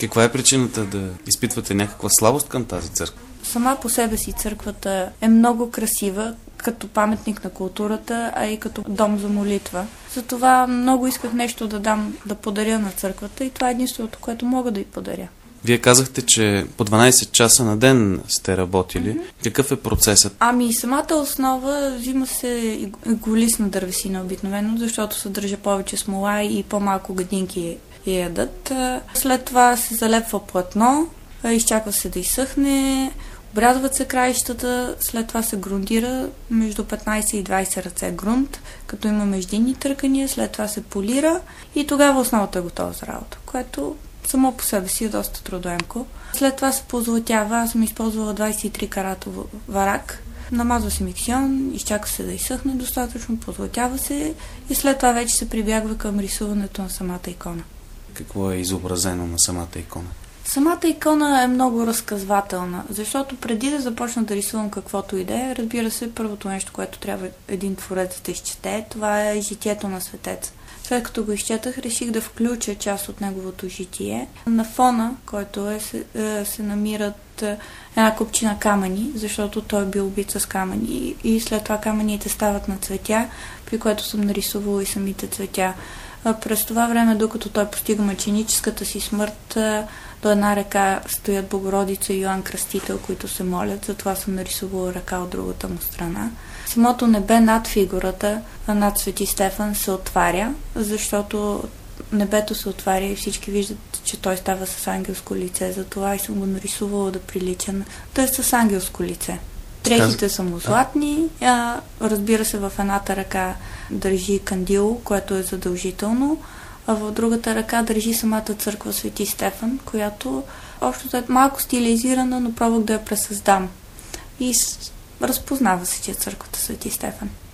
Каква е причината да изпитвате някаква слабост към тази църква? Сама по себе си църквата е много красива, като паметник на културата, а и като дом за молитва. Затова много исках нещо да подаря на църквата и това е единственото, което мога да й подаря. Вие казахте, че по 12 часа на ден сте работили. Какъв е процесът? Самата основа взима се иглолистна дървесина обикновено, защото съдържа повече смола и по-малко гадинки я ядат. След това се залепва платно, изчаква се да изсъхне, обрязват се краищата, след това се грунтира между 15 и 20 ръце грунт, като има междинни търкания, след това се полира и тогава основата е готова за работа, което само по себе си е доста трудоемко. След това се позлатява, аз съм използвала 23 каратов варак, намазва се миксион, изчака се да изсъхне достатъчно, позлатява се и след това вече се прибягва към рисуването на самата икона. Какво е изобразено на самата икона? Самата икона е много разказвателна, защото преди да започна да рисувам каквото и да е, разбира се, първото нещо, което трябва един творец да изчете, това е житието на светеца. След като го изчетах, реших да включа част от неговото житие. На фона, който се намират една купчина камъни, защото той е бил убит с камъни и след това камъните стават на цветя, при което съм нарисувала и самите цветя. През това време, докато той постига мъченическата си смърт, до една река стоят Богородица и Йоан Кръстител, които се молят, затова съм нарисувала ръка от другата му страна. Самото небе над фигурата, над Свети Стефан, се отваря, защото небето се отваря и всички виждат, че той става с ангелско лице, затова и съм го нарисувала да прилича, да е с ангелско лице. Дрехите са му златни, разбира се, в едната ръка държи кандило, което е задължително, а в другата ръка държи самата църква Свети Стефан, която общо е малко стилизирана, но пробвах да я пресъздам. И разпознава се, че е църквата Свети Стефан.